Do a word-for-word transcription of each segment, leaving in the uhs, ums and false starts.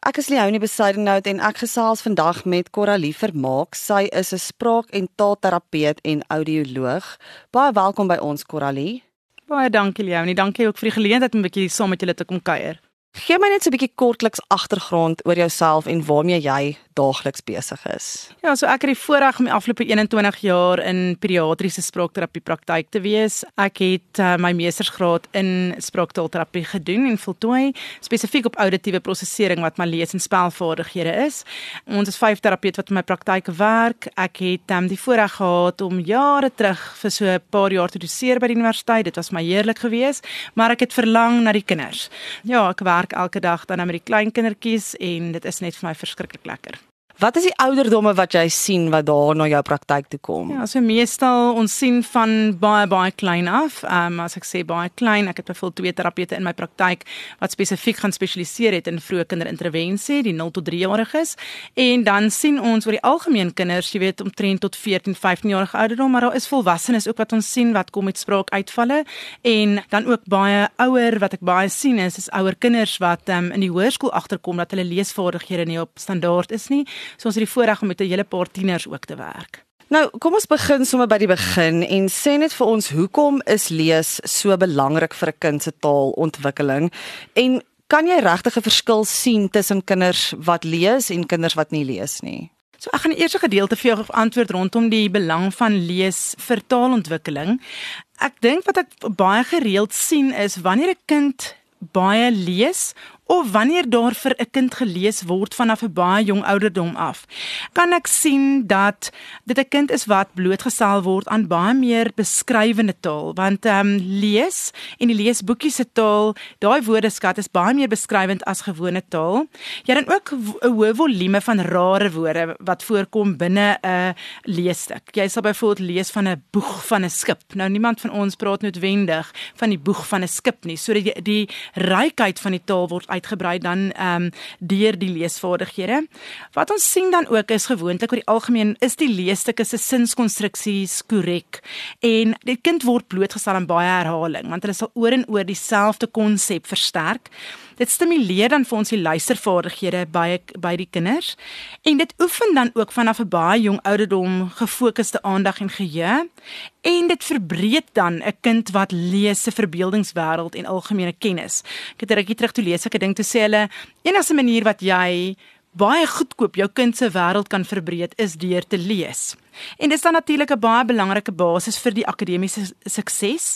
Ek is Leonie Besuidenhout en ek gesels vandag met Coralie Vermaak. Sy is 'n spraak- en taalterapeut en audioloog. Baie welkom by ons, Coralie. Baie dankie Leonie, dankie ook vir die geleentheid om 'n bietjie saam met julle te kom kuier. Gee my net so 'n bietjie kortliks agtergrond oor jouself en waarmee jy daagliks besig is. Ja, so ek het die voorreg om die afgelope eenentwintig jaar in pediatriese spraakterapie praktyk te wees. Ek het uh, my meestersgraad in spraaktaalterapie gedoen en voltooi, spesifiek op auditiewe prosesering wat my lees- en spelvaardighede is. Ons is vyf terapeute wat in my praktyk werk. Ek het um, die voorreg gehad om jare terug vir so 'n paar jaar te doseer by die universiteit. Dit was my heerlik geweest, maar ek het verlang na die kinders. Ja, ek werk elke dag dan met die klein kindertjies en dit is net vir my verskriklik lekker. Wat is die ouderdomme wat jy sien wat daar na jou praktyk toe kom? Ja, so meestal ons sien van baie baie klein af. Um, as ek sê baie klein, ek het byvoorbeeld twee terapeute in my praktyk wat spesifiek gaan spesialiseer het in vroeë kinderintervensie, die nul tot drie jariges. En dan sien ons oor die algemeen kinders, jy weet, omtrent tot veertien, vyftien jarige ouderdom, maar daar is volwassenes ook wat ons sien wat kom met spraakuitvalle. En dan ook baie ouer wat ek baie sien is, is ouer kinders wat um, in die hoërskool agterkom dat hulle leesvaardighede nie op standaard is nie. So ons het die voorreg om met 'n hele paar tieners ook te werk. Nou, kom ons begin sommer by die begin en sê net vir ons, hoekom is lees so belangrik vir 'n kind se taalontwikkeling? En kan jy regtig 'n verskil sien tussen kinders wat lees en kinders wat nie lees nie? So ek gaan die eerste gedeelte vir jou antwoord rondom die belang van lees vir taalontwikkeling. Ek dink wat ek baie gereeld sien is wanneer 'n kind baie lees of wanneer daar vir 'n kind gelees word vanaf 'n baie jong ouderdom af, kan ek sien dat dit 'n kind is wat blootgestel word aan baie meer beskrywende taal, want um, lees en die leesboekies se taal, daai woordeskat is baie meer beskrywend as gewone taal. Jy het dan ook 'n hoë volume van rare woorde wat voorkom binne 'n leesstuk. Jy sal byvoorbeeld lees van 'n boeg van 'n skip. Nou niemand van ons praat noodwendig van die boeg van 'n skip nie, so die, die rykheid van die taal word uitgebrei dan um, deur die leesvaardighede. Wat ons sien dan ook is gewoonlik oor die algemeen is die leesstukke se sinskonstruksies korrek en die kind word blootgestel aan baie herhaling want hulle sal oor en oor dieselfde konsep versterk. Dit stimuleer dan vir ons die luistervaardighede by, by die kinders en dit oefen dan ook vanaf 'n baie jong ouderdom gefokusde aandag en geheue en dit verbreed dan 'n kind wat lees se verbeeldingswêreld en algemene kennis. Ek het 'n rukkie terug toe lees ek 'n ding toe sê hulle enigste manier wat jy baie goedkoop jou kind se wêreld kan verbreed is deur te lees. En dit is dan natuurlik 'n baie belangrike basis vir die akademiese sukses.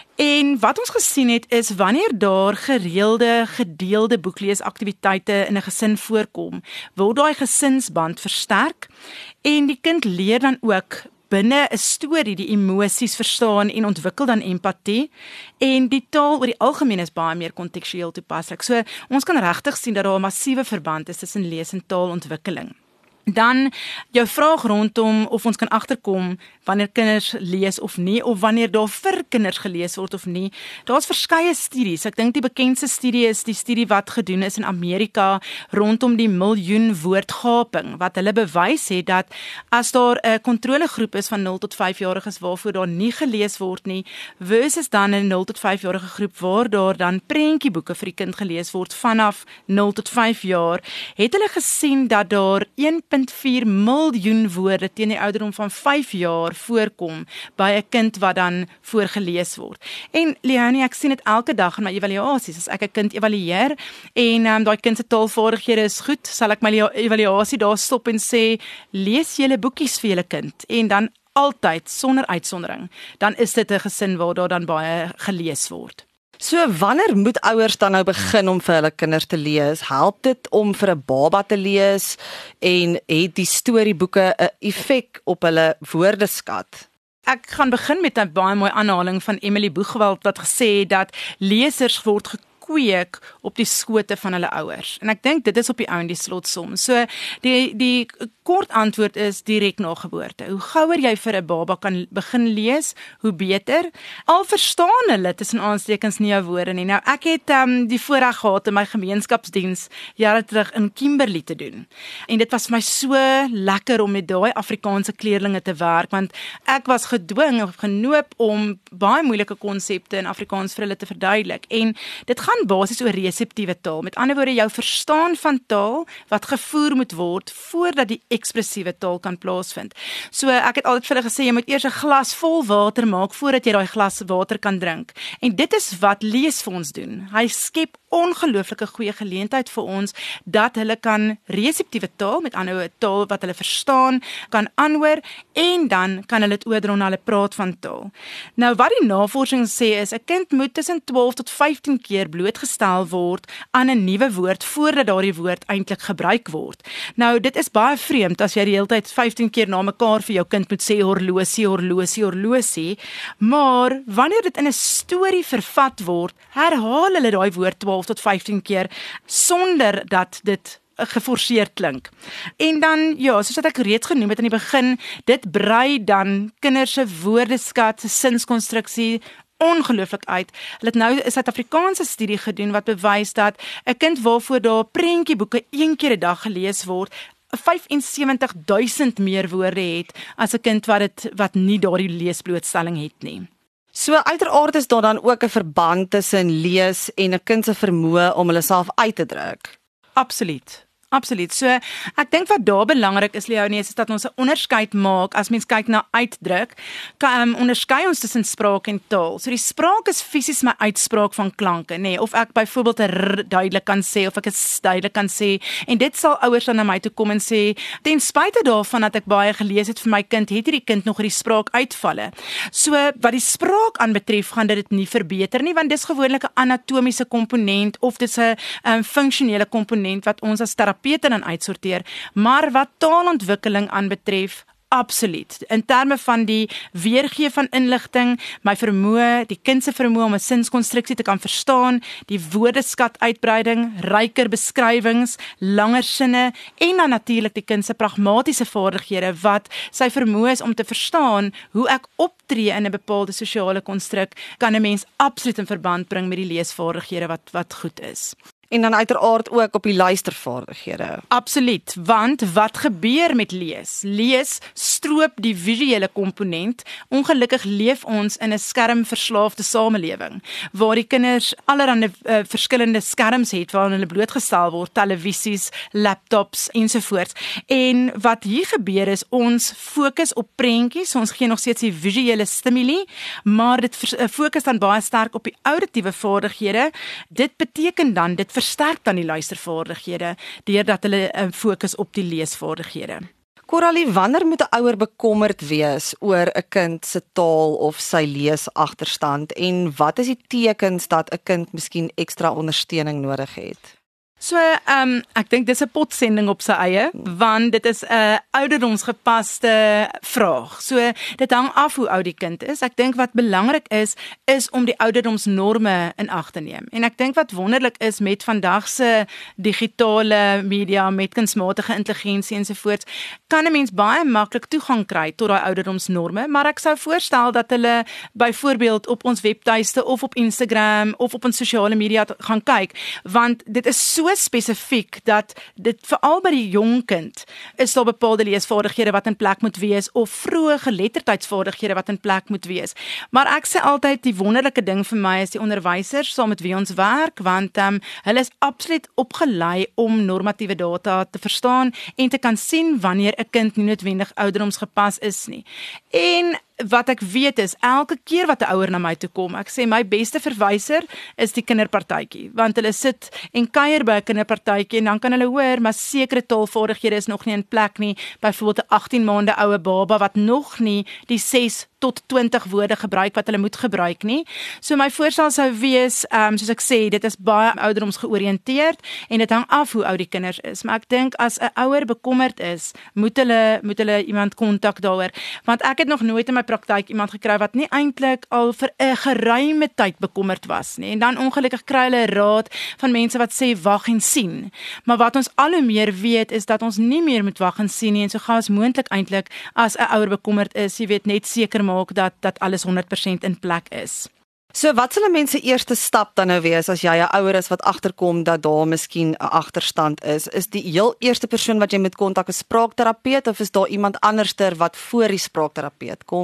En wat ons gesien het is wanneer daar gereelde, gedeelde boekleesaktiwiteite in 'n gesin voorkom, word daai gesinsband versterk en die kind leer dan ook binne 'n storie die emosies verstaan en ontwikkel dan empatie en die taal oor die algemeen is baie meer kontekstueel toepaslik. So ons kan regtig sien dat daar 'n massiewe verband is tussen lees en taalontwikkeling. Dan jou vraag rondom of ons kan agterkom wanneer kinders lees of nie, of wanneer daar vir kinders gelees word of nie. Daar's verskeie studies. Ek dink die bekendste studie is die studie wat gedoen is in Amerika rondom die miljoen woordgaping, wat hulle bewys het dat as daar 'n kontrolegroep is van nul tot vyf jariges waarvoor daar nie gelees word nie, versus dan 'n nul tot vyf jarige groep waar daar dan prentjieboeke vir die kind gelees word vanaf nul tot vyf jaar, het hulle gesien dat daar een punt vier miljoen woorde teen die ouderdom van vyf jaar voorkom by 'n kind wat dan voorgelees word. En Leonie, ek sien dit elke dag in my evaluasies. As ek 'n kind evalueer en um, daai kind se taalvaardighede is goed, sal ek my evaluasie daar stop en sê, lees julle boekies vir julle kind. En dan altyd, sonder uitsondering, dan is dit 'n gesin waar daar dan baie gelees word. So wanneer moet ouers dan nou begin om vir hulle kinders te lees? Help dit om vir 'n baba te lees en het die storieboeke 'n effek op hulle woordeskat? Ek gaan begin met 'n baie mooi aanhaling van Emily Boegwald wat gesê het dat lesers word gekweek op die skote van hulle ouers. En ek dink dit is op die ou en die slotsom. So die die kort antwoord is direk na geboorte. Hoe gouer jy vir 'n baba kan begin lees, hoe beter. Al verstaan hulle tussen aanstekens nie jou woorde nie. Nou ek het um, die voorreg gehad in my gemeenskapsdiens jare terug in Kimberley te doen. En dit was vir my so lekker om met daai Afrikaanse kleerlinge te werk, want ek was gedwing of genoop om baie moeilike konsepte in Afrikaans vir hulle te verduidelik. En dit gaan gaan basies oor reseptiewe taal. Met ander woorde, jou verstaan van taal wat gevoer moet word voordat die ekspressiewe taal kan plaasvind. So ek het altyd vir hulle gesê, jy moet eers 'n glas vol water maak voordat jy daai glas water kan drink. En dit is wat lees vir ons doen. Hy skep ongelooflike goeie geleentheid vir ons dat hulle kan reseptiewe taal, met ander woorde taal wat hulle verstaan, kan aanhoor en dan kan hulle dit oordra na hulle praat van taal. Nou wat die navorsing sê is, 'n kind moet tussen twaalf tot vyftien keer blootgestel word aan 'n nuwe woord voordat daardie woord eintlik gebruik word. Nou dit is baie vreemd as jy die hele tyd vyftien keer na mekaar vir jou kind moet sê horlosie, horlosie, horlosie, maar wanneer dit in 'n storie vervat word, herhaal hulle daai woord twaalf tot vyftien keer sonder dat dit geforseerd klink. En dan, ja, soos wat ek reeds genoem het in die begin, dit brei dan kinders se woordeskat, se sinskonstruksie ongelooflik uit. Hulle het nou 'n Suid-Afrikaanse studie gedoen wat bewys dat 'n kind waarvoor daar prentjieboeke een keer 'n dag gelees word, vyf en sewentig duisend meer woorde het as 'n kind wat dit wat nie daardie leesblootstelling het nie. So uiteraard is daar dan ook 'n verband tussen lees en 'n kind se vermoë om hulle self uit te druk. Absoluut. Absoluut. So ek dink wat daar belangrik is, Leonie, is dat ons 'n onderskeid maak as mens kyk na uitdruk. Kan um, onderskei ons tussen spraak en taal. So die spraak is fisies my uitspraak van klanke, nê, nee, of ek byvoorbeeld 'n r duidelik kan sê of ek 'n s duidelik kan sê. En dit sal ouers dan na my toe kom en sê, ten spyte daarvan dat ek baie gelees het vir my kind, het hierdie kind nog hierdie spraak uitvalle. So wat die spraak aanbetref, gaan dit dit nie verbeter nie, want dis gewoonlik 'n anatomiese komponent of dis 'n um, funksionele komponent wat ons as terapeute dan uitsorteer, maar wat taalontwikkeling aanbetref, absoluut. In terme van die weergee van inligting, my vermoë, die kind se vermoë om 'n sinskonstruksie te kan verstaan, die woordeskat uitbreiding, ryker beskrywings, langer sinne en dan natuurlik die kind se pragmatiese vaardighede wat sy vermoë is om te verstaan hoe ek optree in 'n bepaalde sosiale konstruk, kan 'n mens absoluut in verband bring met die leesvaardighede wat wat goed is. En dan uiteraard ook op die luistervaardighede. Absoluut, want wat gebeur met lees? Lees stroop die visuele komponent. Ongelukkig leef ons in 'n skermverslaafde samelewing, waar die kinders allerlei uh, verskillende skerms het waaraan hulle blootgestel word, televisies, laptops ensovoorts. En wat hier gebeur is, ons fokus op prentjies, ons gee nog steeds die visuele stimuli, maar dit fokus dan baie sterk op die auditiewe vaardighede. Dit beteken dan, dit versterk dan die luistervaardighede deurdat hulle uh, fokus op die leesvaardighede. Coralie, wanneer moet 'n ouer bekommerd wees oor 'n kind se taal of sy leesagterstand en wat is die tekens dat 'n kind miskien ekstra ondersteuning nodig het? So, um, ek dink dis 'n potsending op sy eie, want dit is 'n ouderdomsgepaste vraag. So, dit hang af hoe oud die kind is. Ek dink wat belangrik is, is om die ouderdomsnorme in ag te neem. En ek dink wat wonderlik is met vandag se digitale media, met kunsmatige intelligensie ensovoorts, kan 'n mens baie maklik toegang kry tot daai ouderdomsnorme, maar ek sou voorstel dat hulle byvoorbeeld op ons webtuiste of op Instagram of op ons sosiale media gaan kyk, want dit is so spesifiek dat dit veral by die jong kind is daar bepaalde leesvaardighede wat in plek moet wees of vroeë geletterdheidsvaardighede wat in plek moet wees. Maar ek sê altyd die wonderlike ding vir my is die onderwysers saam met wie ons werk, want um, hulle is absoluut opgelei om normatiewe data te verstaan en te kan sien wanneer 'n kind nie noodwendig ouderdomsgepas is nie. En wat ek weet is, elke keer wat 'n ouer na my toe kom, ek sê my beste verwyser is die kinderpartytjie, want hulle sit en kuier by 'n kinderpartytjie en dan kan hulle hoor, maar sekere taalvaardighede is nog nie in plek nie, byvoorbeeld 'n agttien maande oue baba wat nog nie die ses tot twintig woorde gebruik wat hulle moet gebruik nie. So my voorstel sou wees, um, soos ek sê, dit is baie ouderdoms georiënteerd en dit hang af hoe oud die kinders is, maar ek dink as 'n ouer bekommerd is, moet hulle moet hulle iemand kontak daaroor, want ek het nog nooit in my praktyk iemand gekry wat nie eintlik al vir 'n geruime tyd bekommerd was nie. En dan ongelukkig kry hulle raad van mense wat sê wag en sien. Maar wat ons al hoe meer weet is dat ons nie meer moet wag en sien nie en so gou as moontlik eintlik as 'n ouer bekommerd is, jy weet, net seker maak dat dat alles honderd persent in plek is. So wat sal 'n mens se eerste stap dan nou wees as jy 'n ouer is wat agterkom dat daar miskien 'n agterstand is? Is die heel eerste persoon wat jy moet kontak 'n spraakterapeut of is daar iemand anderster wat voor die spraakterapeut kom?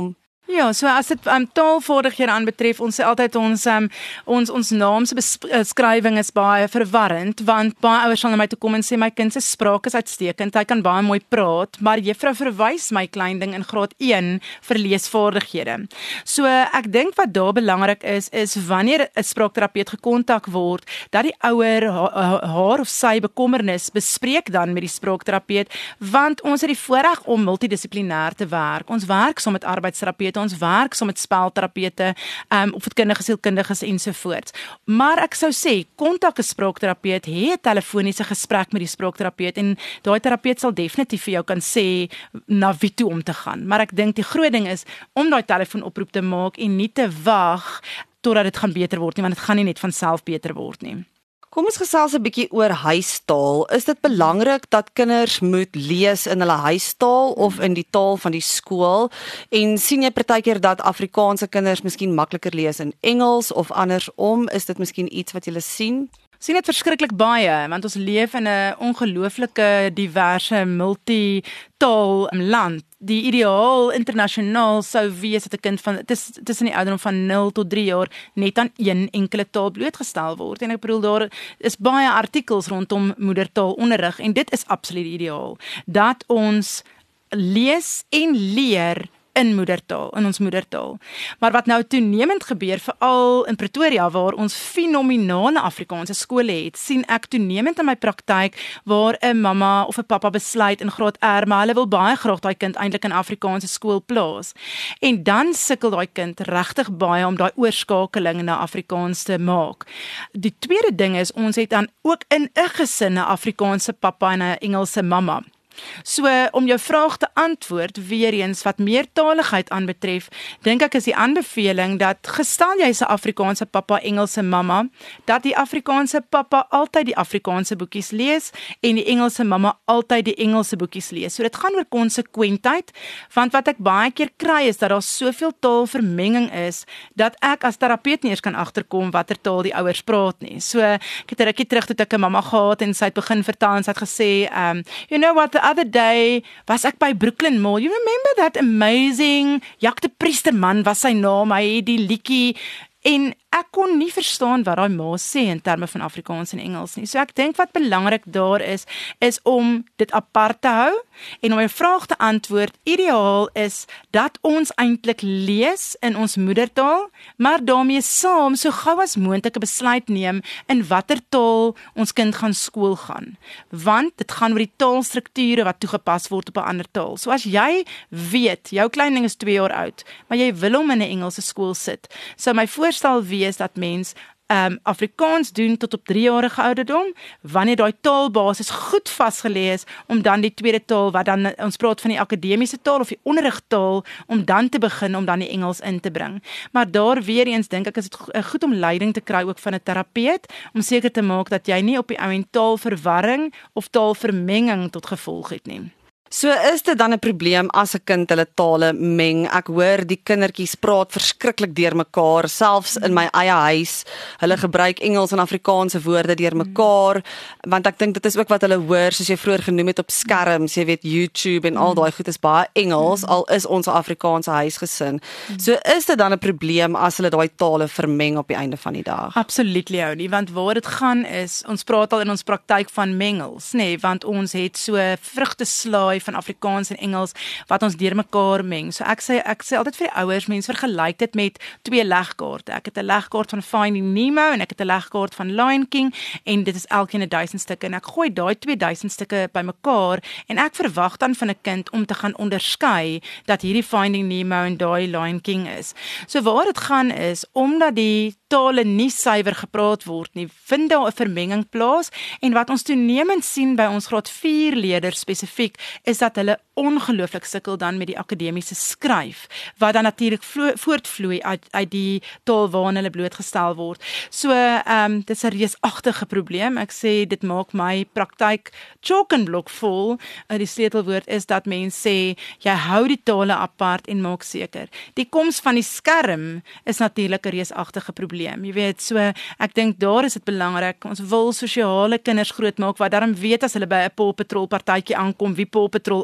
Ja, so as dit um, taalvaardighede aanbetref, ons sê altyd ons um, ons ons naamsbeskrywing is baie verwarrend, want baie ouers sal na my toe kom en sê my kind se spraak is uitstekend, hy kan baie mooi praat, maar juffrou verwys my klein ding in graad een vir leesvaardighede. So ek dink wat daar belangrik is, is wanneer 'n spraakterapeut gekontak word, dat die ouer ha, haar of sy bekommernis bespreek dan met die spraakterapeut, want ons het die voorreg om multidissiplinêr te werk. Ons werk saam met arbeidsterapeute, ons werk saam met spelterapeute, um, opvoedkundiges, sielkundiges ensovoorts. Maar ek sou sê, kontak 'n spraakterapeut, hê 'n telefoniese gesprek met die spraakterapeut en daai terapeut sal definitief vir jou kan sê na wie toe om te gaan. Maar ek dink die groot ding is om daai telefoonoproep te maak en nie te wag totdat dit gaan beter word nie, want dit gaan nie net van self beter word nie. Kom ons gesels 'n bietjie oor huistaal. Is dit belangrik dat kinders moet lees in hulle huistaal of in die taal van die skool? En sien jy partykeer dat Afrikaanse kinders miskien makliker lees in Engels of andersom? Is dit miskien iets wat jy sien? Sien dit verskriklik baie, want ons leef in 'n ongelooflike diverse multitaal land. Die ideaal internasionaal sou wees dat 'n kind van tussen die ouderdom van nul tot drie jaar net aan een enkele taal blootgestel word. En ek bedoel daar is baie artikels rondom moedertaalonderrig en dit is absoluut ideaal dat ons lees en leer in moedertaal, in ons moedertaal. Maar wat nou toenemend gebeur, veral in Pretoria, waar ons fenominale Afrikaanse skole het, sien ek toenemend in my praktyk, waar 'n mamma of 'n pappa besluit in graad R, maar hulle wil baie graag daai kind eintlik in Afrikaanse skool plaas. En dan sukkel daai kind regtig baie om daai oorskakeling na Afrikaans te maak. Die tweede ding is, ons het dan ook in 'n gesin 'n Afrikaanse pappa en 'n Engelse mamma. So, om jou vraag te antwoord, weer eens wat meertaligheid aanbetref, dink ek is die aanbeveling dat, gestel jy is 'n Afrikaanse pappa, Engelse mamma, dat die Afrikaanse pappa altyd die Afrikaanse boekies lees, en die Engelse mamma altyd die Engelse boekies lees. So, dit gaan oor konsekwentheid, want wat ek baie keer kry is, dat daar soveel taalvermenging is, dat ek as terapeut nie eers kan agterkom, watter taal die ouers praat nie. So, ek het 'n rukkie terug toe ek 'n mamma gehad, en sy het begin vertel, en sy het gesê, um, you know what, the other day was ek by Brooklyn Mall. You remember that amazing Jak de Priesterman was sy naam, hy het die liedjie, en ek kon nie verstaan wat daai ma sê in terme van Afrikaans en Engels nie. So ek dink wat belangrik daar is, is om dit apart te hou, en om 'n vraag te antwoord, ideaal is dat ons eintlik lees in ons moedertaal, maar daarmee saam so gou as moontlik 'n besluit neem in watter taal ons kind gaan skool gaan. Want dit gaan oor die taalstrukture wat toegepas word op 'n ander taal. So as jy weet, jou klein ding is twee jaar oud, maar jy wil hom in 'n Engelse skool sit, so my voorstel wees dat mens um, Afrikaans doen tot op driejarige ouderdom, wanneer daai taalbasis goed vasgelê is, om dan die tweede taal, wat dan, ons praat van die akademiese taal of die onderrigtaal, om dan te begin, om dan die Engels in te bring. Maar daar weer eens, dink ek, is dit goed om leiding te kry ook van 'n terapeut, om seker te maak dat jy nie op die ou en taalverwarring of taalvermenging tot gevolg het nie. So is dit dan 'n probleem as 'n kind hulle tale meng? Ek hoor die kindertjies praat verskriklik deur mekaar, selfs in my eie huis. Hulle gebruik Engels en Afrikaanse woorde deur mekaar, want ek dink dit is ook wat hulle hoor, soos jy vroeër genoem het op skerms, jy weet YouTube en al daai goed is baie Engels, al is ons 'n Afrikaanse huisgesin. So is dit dan 'n probleem as hulle daai tale vermeng op die einde van die dag? Absoluut, Leonie, want waar dit gaan is, ons praat al in ons praktyk van mengels, nê, nee, want ons het so vrugteslaai van Afrikaans en Engels wat ons deur mekaar meng. So ek sê ek sê altyd vir die ouers, mense vergelyk dit met twee legkaarte. Ek het 'n legkaart van Finding Nemo en ek het 'n legkaart van Lion King, en dit is elkeen 'n duisend stukke, en ek gooi daai twee duisend stukke bymekaar en ek verwag dan van 'n kind om te gaan onderskei dat hierdie Finding Nemo en daai Lion King is. So waar dit gaan is, omdat die tale nie suiwer gepraat word nie, vind daar 'n vermenging plaas, en wat ons toenemend sien by ons graad vier leerders spesifiek, is dat hulle ongelooflik sukkel dan met die akademiese skryf, wat dan natuurlik voortvloei uit, uit die taal waaraan hulle blootgestel word. So, um, dit is 'n reusagtige probleem. Ek sê, dit maak my praktyk chalk en blok vol. Uh, die sleutelwoord is dat mense sê, jy hou die tale apart en maak seker. Die koms van die skerm is natuurlik 'n reusagtige probleem. Jy weet, so, ek dink daar is dit belangrik. Ons wil sosiale kinders grootmaak, wat daarom weet as hulle by 'n Paw Patrol partytjie aankom, wie Paw Patrol is.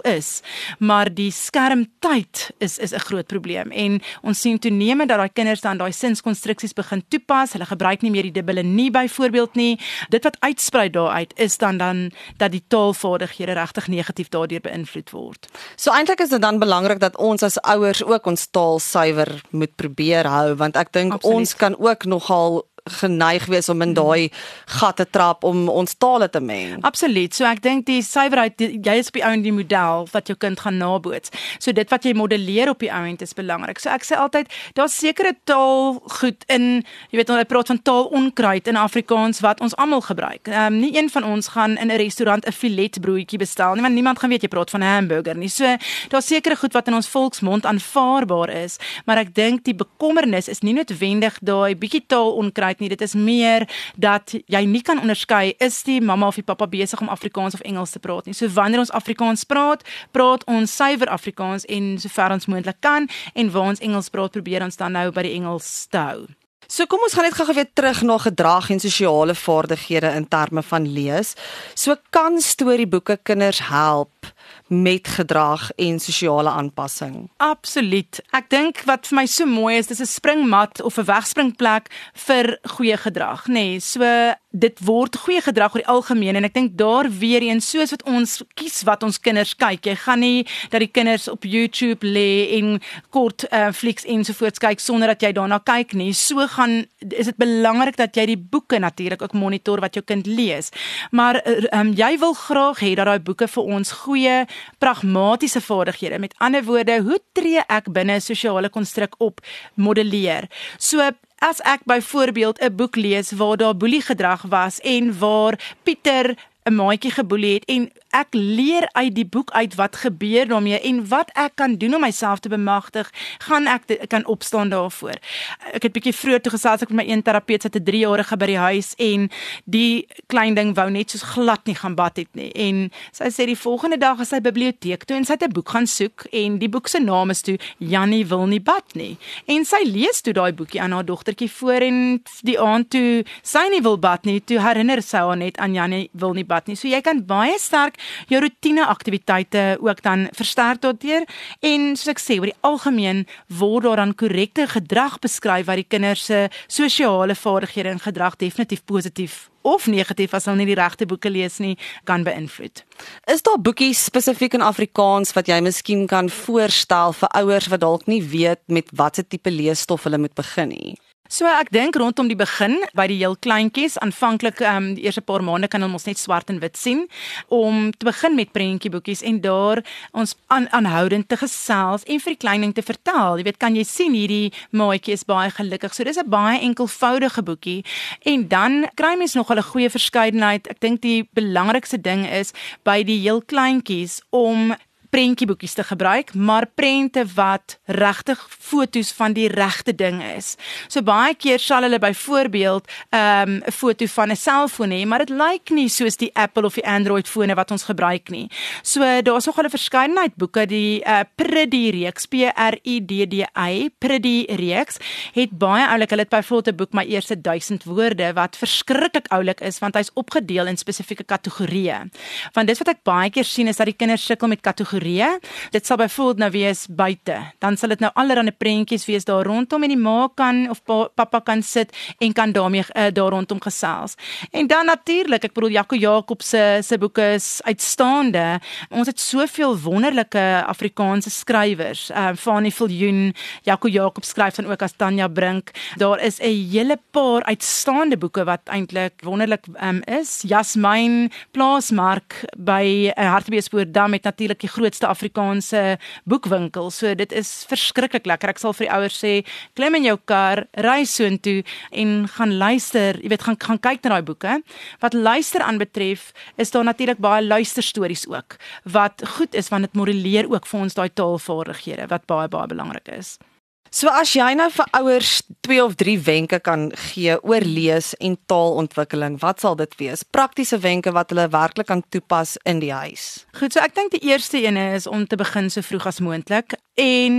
maar die skermtyd is is 'n groot probleem en ons sien toenemend dat daai kinders dan daai sinskonstruksies begin toepas. Hulle gebruik nie meer die dubbele nie byvoorbeeld nie. Dit wat uitsprei daaruit is dan dan dat die taalvaardighede regtig negatief daardeur beïnvloed word. So eintlik is dit dan belangrik dat ons as ouers ook ons taal suiwer moet probeer hou, want ek dink Absoluut. ons kan ook nogal geneig wees om in daai gat te trap om ons tale te meng. Absoluut. So ek dink die suiwerheid, die- jy is op die ou en die model wat jou kind gaan naboots. So dit wat jy modelleer op die ou end is belangrik. So ek sê altyd, daar's sekere taalgoed in, jy weet, ons praat van taalonkruid in Afrikaans wat ons almal gebruik. Ehm um, nie een van ons gaan in 'n restaurant 'n filetbroodjie bestel nie, want niemand gaan weet jy praat van 'n hamburger nie. So daar's sekere goed wat in ons volksmond aanvaarbaar is, maar ek dink die bekommernis is nie noodwendig daai bietjie taalonkruid nie, dit is meer dat jy nie kan onderskei, is die mamma of die pappa besig om Afrikaans of Engels te praat nie. So wanneer ons Afrikaans praat, praat ons suiwer Afrikaans en sover ons moontlik kan, en waar ons Engels praat, probeer ons dan nou by die Engels te hou. So kom ons gaan net gou weer terug na gedrag en sosiale vaardighede in terme van lees. So kan storieboeke kinders help met gedrag en sosiale aanpassing? Absoluut. Ek dink wat vir my so mooi is, dis 'n springmat of 'n wegspringplek vir goeie gedrag, nê. Nee, so dit word goeie gedrag oor die algemeen en ek dink daar weer eens soos wat ons kies wat ons kinders kyk. Jy gaan nie dat die kinders op YouTube lê en kort uh, flieks ensovoorts kyk sonder dat jy daarna kyk nie. So gaan is dit belangrik dat jy die boeke natuurlik ook monitor wat jou kind lees. Maar um, jy wil graag hê dat daai boeke vir ons goeie pragmatiese vaardighede, met ander woorde, hoe tree ek binne 'n sosiale konstruk op, modelleer. So as ek byvoorbeeld 'n boek lees waar daar boeliegedrag was en waar Pieter 'n maatjie geboelie het en ek leer uit die boek uit wat gebeur daarmee en wat ek kan doen om myself te bemagtig, gaan ek te, kan opstaan daarvoor. Ek het bietjie vroeër toe gesels ek met my een terapeut, sy het 'n driejarige by die huis en die klein ding wou net soos glad nie gaan bad het nie. En sy sê die volgende dag is sy biblioteek toe en sy het 'n boek gaan soek en die boek se naam is toe Jannie wil nie bad nie. En sy lees toe daai boekie aan haar dogtertjie voor en die aand toe sy nie wil bad nie, toe herinner sy haar net aan Jannie wil nie bad nie. So jy kan baie sterk jou roetine aktiwiteite ook dan versterk daardeur en soos ek sê, oor die algemeen word daar dan korrekte gedrag beskryf wat die kinders se sosiale vaardighede en gedrag definitief positief of negatief as hulle nie die regte boeke lees nie, kan beïnvloed. Is daar boekies spesifiek in Afrikaans wat jy miskien kan voorstel vir ouers wat dalk nie weet met watse tipe leesstof hulle moet begin nie? So ek dink rondom die begin by die heel kleintjies, aanvanklik um, die eerste paar maande kan ons net swart en wit sien, om te begin met prentjieboekies en daar ons aan, aanhoudend te gesels en vir die kleining te vertel. Jy weet, kan jy sien hierdie maatjie is baie gelukkig. So dis 'n baie enkelvoudige boekie en dan kry mens nog 'n goeie verskeidenheid. Ek dink die belangrikste ding is by die heel kleintjies om prentjieboekies te gebruik, maar prente wat regtig foto's van die regte ding is. So baie keer sal hulle byvoorbeeld 'n um, foto van 'n selfoon hê, maar dit lyk nie soos die Apple of die Android fone wat ons gebruik nie. So daar's nog 'n verskeidenheid boeke, die uh, Pridi reeks, P R I D D I, Pridi reeks, het baie oulik, hulle het byvoorbeeld 'n boek My Eerste Duisend Woorde, wat verskriklik oulik is, want hy's opgedeel in spesifieke kategorieë. Want dit wat ek baie keer sien, is dat die kinders sukkel met kategorieë. Dit sal byvoorbeeld nou wees buite, dan sal dit nou allerlei prentjies wees daar rondom en die ma kan of pa, papa kan sit en kan daarmee uh, daar rondom gesels. En dan natuurlik, ek bedoel Jaco Jacobs se se boeke is uitstaande. Ons het soveel wonderlike Afrikaanse skrywers, uh, Fanie Viljoen, Jaco Jacobs skryf dan ook as Tanya Brink. Daar is 'n hele paar uitstaande boeke wat eintlik wonderlik um, is. Jasmyn Plaasmark by uh, Hartbeespoort met natuurlik die grootste Afrikaanse boekwinkel. So dit is verskriklik lekker. Ek sal vir die ouers sê, klim in jou kar, ry soontoe en gaan luister, jy weet, gaan gaan kyk na daai boeke. Wat luister aanbetref, is daar natuurlik baie luisterstories ook wat goed is want dit modelleer ook vir ons daai taalvaardighede wat baie baie belangrik is. So as jy nou vir ouers twee of drie wenke kan gee oor lees en taalontwikkeling, wat sal dit wees? Praktiese wenke wat hulle werklik kan toepas in die huis. Goed, so ek dink die eerste ene is om te begin so vroeg as moontlik en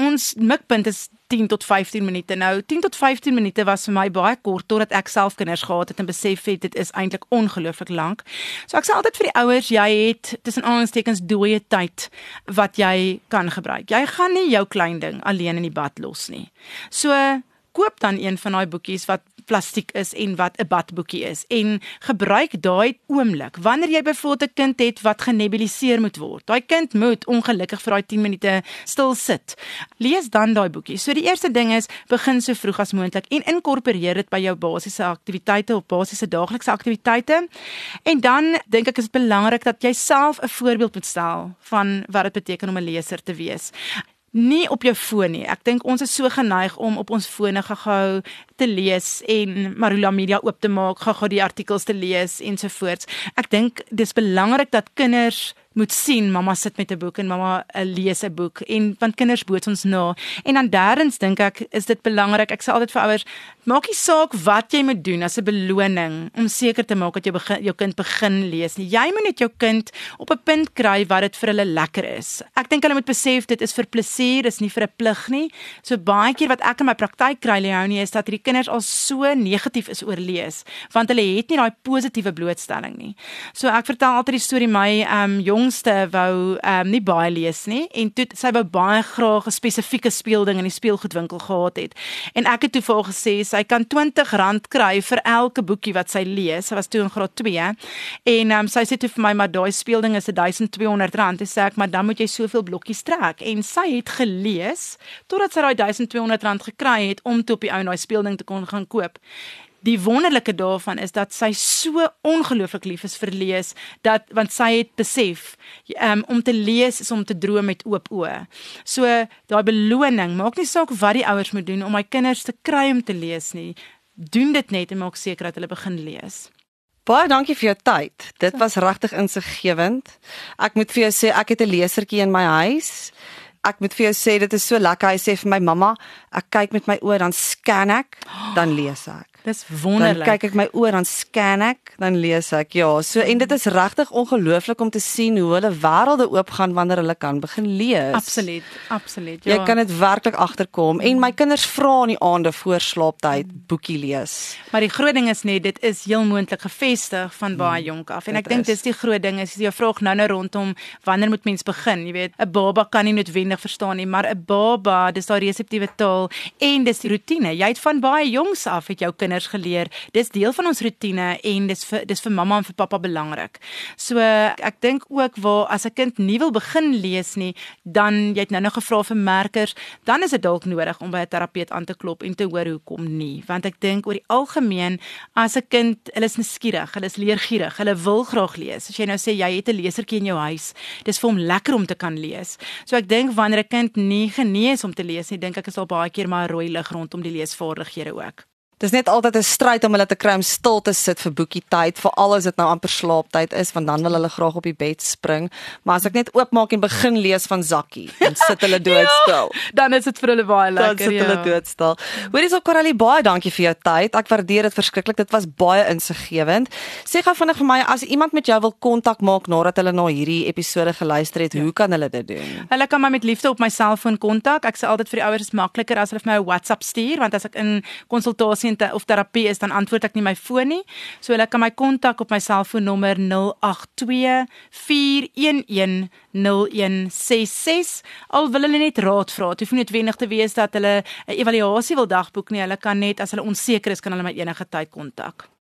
ons mikpunt is tien tot vyftien minute. Nou, tien tot vyftien minute was vir my baie kort, totdat ek self kinders gehad het en besef het, dit is eintlik ongelooflik lank. So ek sê altyd vir die ouers, jy het tussen aanhalingstekens dooie tyd wat jy kan gebruik. Jy gaan nie jou klein ding alleen in die bad los nie. So, koop dan een van daai boekies wat plastiek is en wat 'n badboekie is en gebruik daai oomblik. Wanneer jy byvoorbeeld 'n kind het wat genebuliseer moet word, daai kind moet ongelukkig vir daai tien minute stil sit. Lees dan daai boekie. So die eerste ding is, begin so vroeg as moontlik en inkorporeer dit by jou basiese aktiwiteite of basiese daaglikse aktiwiteite. En dan dink ek is dit belangrik dat jy self 'n voorbeeld moet stel van wat dit beteken om 'n leser te wees. Nie op jou foon nie. Ek dink ons is so geneig om op ons fone gou-gou te lees en Marula Media oop te maak, gou-gou die artikels te lees ensovoorts. Ek dink dis belangrik dat kinders moet sien, mamma sit met 'n boek en mamma uh, lees 'n boek en want kinders boots ons na. En dan derdens dink ek is dit belangrik. Ek sê altyd vir ouers, maak nie saak wat jy moet doen as 'n beloning om seker te maak dat jou begin, jou kind begin lees nie. Jy moet net jou kind op 'n punt kry waar dit vir hulle lekker is. Ek dink hulle moet besef dit is vir plesier, is nie vir 'n plig nie. So baie keer wat ek in my praktyk kry, Leonie, is dat hierdie kinders al so negatief is oor lees, want hulle het nie daai positiewe blootstelling nie. So ek vertel altyd die storie, my um, jongste wou um, nie baie lees nie, en toe sy wou baie graag 'n spesifieke speelding in die speelgoedwinkel gehad het. En ek het toe vir haar gesê, sy kan twintig rand kry vir elke boekie wat sy lees. Sy was toe in graad twee, en um, sy sê toe vir my, maar daai speelding is twaalf honderd rand. En sê ek, maar dan moet jy soveel blokkies trek. En sy het gelees, totdat sy daai twaalf honderd rand gekry het, om toe op die ou daai speelding te kon gaan koop. Die wonderlike daarvan is dat sy so ongelooflik lief is vir lees, dat, want sy het besef, um, om te lees is om te droom met oop oë. So, daai beloning, maak nie saak wat die ouers moet doen om my kinders te kry om te lees nie, doen dit net en maak seker dat hulle begin lees. Baie dankie vir jou tyd. Dit was regtig insiggewend. Ek moet vir jou sê, ek het 'n lesertjie in my huis. Ek moet vir jou sê, dit is so lekker. Hy sê vir my, mamma, ek kyk met my oë, dan scan ek, dan lees ek. Dis wonderlik. Dan kyk ek my oor, dan scan ek, dan lees ek. Ja, so en dit is regtig ongelooflik om te sien hoe hulle wêrelde oopgaan wanneer hulle kan begin lees. Absoluut, absoluut. Ja. Jy kan dit werklik agterkom. En my kinders vra in die aande voor slaaptyd boekie lees. Maar die groot ding is net, dit is heel moontlik gevestig van baie jonk af. En ek dink dis die groot ding is, jy vraag nou nou rondom wanneer moet mens begin? Jy weet, 'n baba kan nie noodwendig verstaan nie, maar 'n baba, dis daai reseptiewe taal en dis die rotine. Jy het van baie jongs af het jou kinders geleer. Dis deel van ons rotine en dis vir dis vir mamma en vir pappa belangrik. So ek dink ook waar as 'n kind nie wil begin lees nie, dan jy het nou nog gevra vir merkers, dan is dit dalk nodig om by 'n terapeut aan te klop en te hoor hoekom nie. Want ek dink oor die algemeen as 'n kind, hulle is nuuskierig, hulle is leergierig, hulle wil graag lees. As jy nou sê jy het 'n lesertjie in jou huis, dis vir hom lekker om te kan lees. So ek dink wanneer 'n kind nie genees om te lees nie, dink ek is al baie keer maar 'n rooi lig rondom die leesvaardighede ook. Dis net altyd 'n stryd om hulle te kry om stil te sit vir boekie tyd, veral as dit nou amper slaaptyd is, want dan wil hulle graag op die bed spring. Maar as ek net oopmaak en begin lees van Zakkie, dan sit hulle doodstil. Ja, dan is dit vir hulle baie lekker. Dan sit ja. hulle doodstil. Hoorie so Coralie, baie dankie vir jou tyd. Ek waardeer dit verskriklik. Dit was baie insiggewend. Sê gou vinnig vir my, as iemand met jou wil kontak maak nadat hulle na hierdie episode geluister het, ja. hoe kan hulle dit doen? Hulle kan my met liefde op my selfoon kontak. Ek sê altyd vir die ouers is makliker as hulle vir my 'n WhatsApp stuur, want as ek in konsultasie of terapie is, dan antwoord ek nie my foon nie. So hulle kan my kontak op my selfoonnommer nul agt twee vier een een nul een ses ses. Al wil hulle net raad vra, het hoef nie noodwendig te wees dat hulle 'n evaluasie wil dagboek nie. Hulle kan net, as hulle onseker is, kan hulle my enige tyd kontak.